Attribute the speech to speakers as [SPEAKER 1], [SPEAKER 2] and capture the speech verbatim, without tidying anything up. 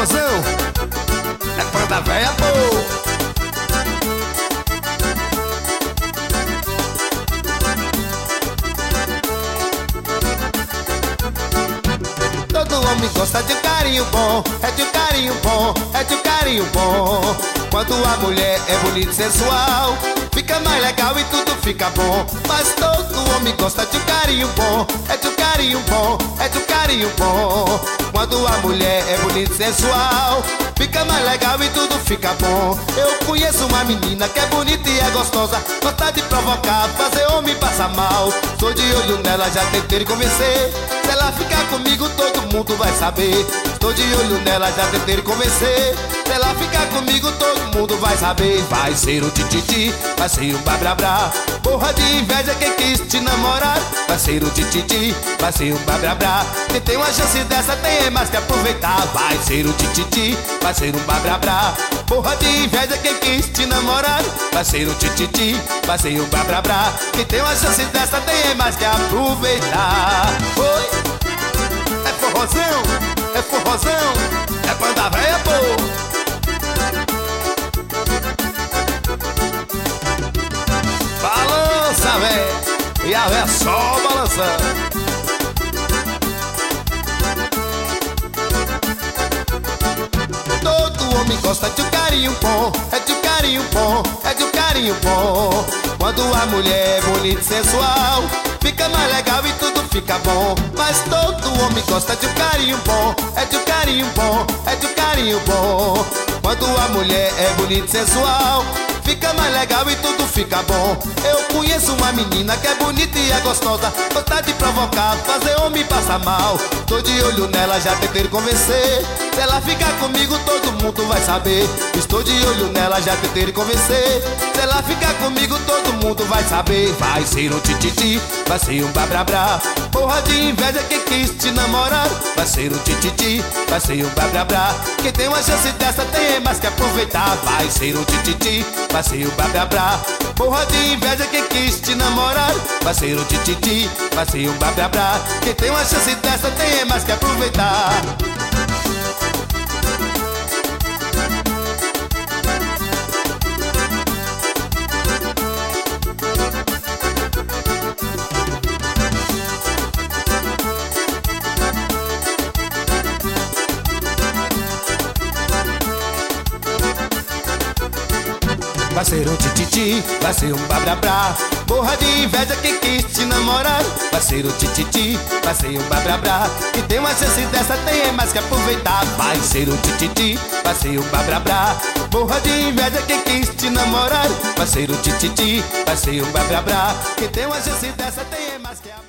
[SPEAKER 1] forrozão, é banda velha, pô. Todo homem gosta de um carinho bom, é de um carinho bom, é de um carinho bom. Quando a mulher é bonita e sensual, fica mais legal e tudo fica bom. Mas todo homem gosta de um carinho bom, é de um carinho bom, é de um carinho bom. Quando a mulher é bonita e sensual, fica mais legal e tudo fica bom. Eu conheço uma menina que é bonita e é gostosa, gosta de provocar, fazer homem passar mal. Sou de olho nela, já tentei convencer. Se ela ficar comigo, todo mundo vai saber. Estou de olho nela, já tentei convencer. Se ela ficar comigo, todo mundo vai saber. Vai ser o tititi, vai ser o babrabra. Porra de inveja quem quis te namorar. Vai ser o tititi, vai ser o babrabra. Quem tem uma chance dessa tem mais que aproveitar. Vai ser o tititi, vai ser um babrabra. Porra de inveja quem quis te namorar. Vai ser o tititi, vai ser um babrabra. Quem tem uma chance dessa tem mais que aproveitar. Oi, é forrozão, é forrozão, é banda velha, pô. Balança, véi, e a véia só balançando. Todo homem gosta de um carinho bom, é de um carinho bom, é de um carinho bom. Quando a mulher é bonita e sensual, fica mais legal e tudo fica bom. Mas todo homem gosta de um carinho bom, é de um carinho bom, é de um carinho bom. Quando a mulher é bonita e sensual, fica mais legal e tudo fica bom. Eu conheço uma menina que é bonita e é gostosa, gosta de provocar, fazer homem passar mal. Tô de olho nela, já tentei convencer. Se ela ficar comigo, todo mundo vai saber. Estou de olho nela, já tentei convencer. Se ela ficar comigo, todo mundo vai saber. Vai ser um tititi, vai ser um babrabra. Porra de inveja quem quis te namorar. Vai ser um tititi, vai ser um babrabra. Quem tem uma chance dessa tem mais que aproveitar. Vai ser um tititi, vai ser um babrabra. Porra de inveja quem quis te namorar. Vai ser um tititi, vai ser um babrabra. Quem tem uma chance dessa tem mais que aproveitar. Vai ser um tititi, vai ser um babrabra. Porra de inveja quem quis te namorar. Vai ser um tititi, vai ser um babrabra. E tem uma chance dessa tem mais que aproveitar. Vai ser um tititi, vai ser um babrabra. Porra de inveja quem quis te namorar. Vai ser um tititi, vai ser um babrabra. E tem uma chance dessa tem mais que aproveitar.